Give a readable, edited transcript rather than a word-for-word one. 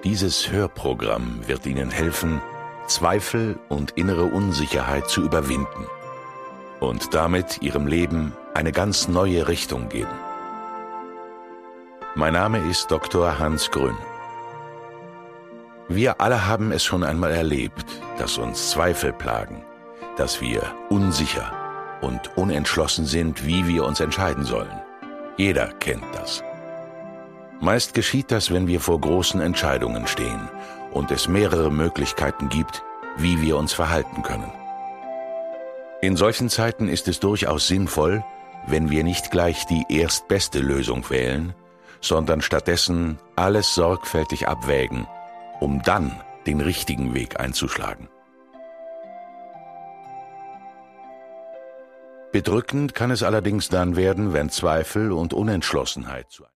Dieses Hörprogramm wird Ihnen helfen, Zweifel und innere Unsicherheit zu überwinden und damit Ihrem Leben eine ganz neue Richtung geben. Mein Name ist Dr. Hans Grün. Wir alle haben es schon einmal erlebt, dass uns Zweifel plagen, dass wir unsicher und unentschlossen sind, wie wir uns entscheiden sollen. Jeder kennt das. Meist geschieht das, wenn wir vor großen Entscheidungen stehen und es mehrere Möglichkeiten gibt, wie wir uns verhalten können. In solchen Zeiten ist es durchaus sinnvoll, wenn wir nicht gleich die erstbeste Lösung wählen, sondern stattdessen alles sorgfältig abwägen, um dann den richtigen Weg einzuschlagen. Bedrückend kann es allerdings dann werden, wenn Zweifel und Unentschlossenheit zu